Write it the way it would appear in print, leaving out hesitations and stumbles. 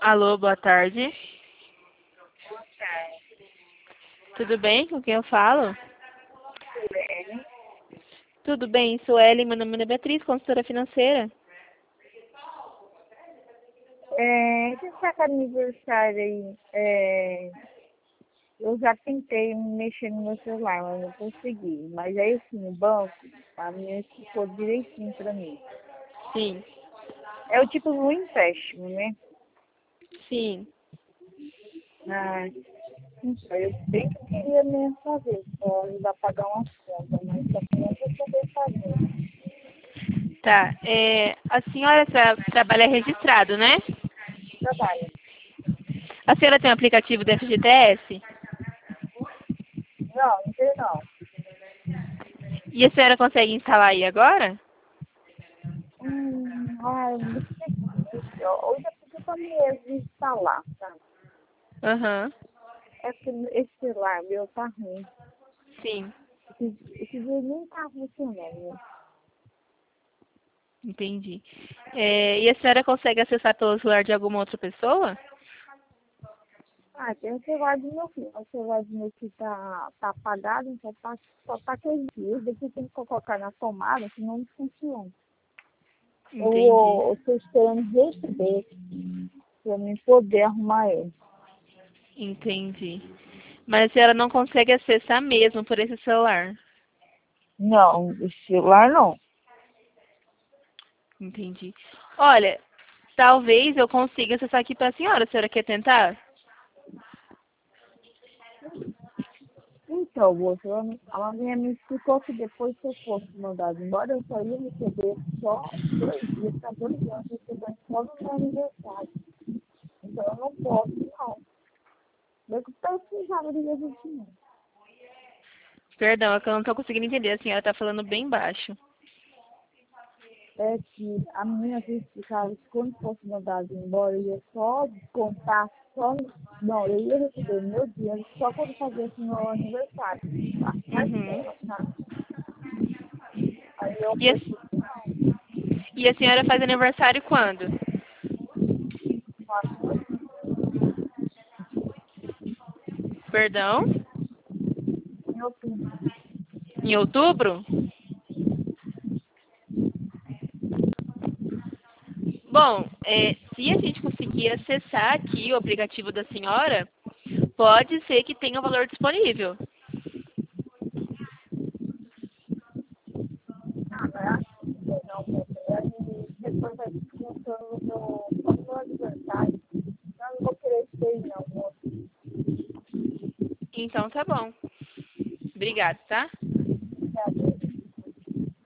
Alô, boa tarde. Tudo bem? Com quem eu falo? Sueli. Tudo bem, sou Ellen, meu nome é Beatriz, consultora financeira. Esse está com aniversário aí. Eu já tentei mexer no meu celular, mas não consegui. Mas aí, assim, o banco, a minha explicou direitinho para mim. Sim, É o tipo do empréstimo, né? sim. Ah, então, eu bem que queria mesmo fazer, só ajudar a pagar umas contas, mas só que não vou poder fazer. Tá, a senhora trabalha registrado, né? Trabalho. A senhora tem um aplicativo do FGTS? Não, não sei não. E a senhora consegue instalar aí agora? Eu não sei. Hoje eu pedi para mesmo instalar, tá? Aham, É que esse celular meu tá ruim. sim, Esse dia nem tá funcionando. entendi. E a senhora consegue acessar pelo celular de alguma outra pessoa? Tem o celular do meu filho. O celular do meu filho tá apagado, então só tá aquele dia. Depois tem que colocar na tomada, senão não funciona. Entendi, Eu tô esperando receber pra mim poder arrumar ele. entendi. Mas a senhora não consegue acessar mesmo por esse celular? Não, esse celular não. Entendi. Olha, talvez eu consiga acessar aqui para a senhora. A senhora quer tentar? Então, moça, ela me explicou que depois que eu fosse mandado embora, eu só ia receber só 2 dias, tá 2 anos recebendo só no meu aniversário. Então eu não posso, não. Eu que precisava de investimento. Perdão, é que eu não estou conseguindo entender. A senhora está falando bem baixo. É que a minha vez ficava que quando fosse mandado embora, eu ia só descontar, só. Não, eu ia receber meu dinheiro só quando fazia meu aniversário. Tá? Mas Uhum. tá. Aí eu E a, pensei, e a senhora faz aniversário quando? Perdão? meu filho, Em outubro? Bom, se a gente conseguir acessar aqui o aplicativo da senhora, pode ser que tenha o valor disponível. não, aí depois vai descontando no meu aniversário. Eu não vou querer ser, não, moço. Então tá bom. Obrigada, tá?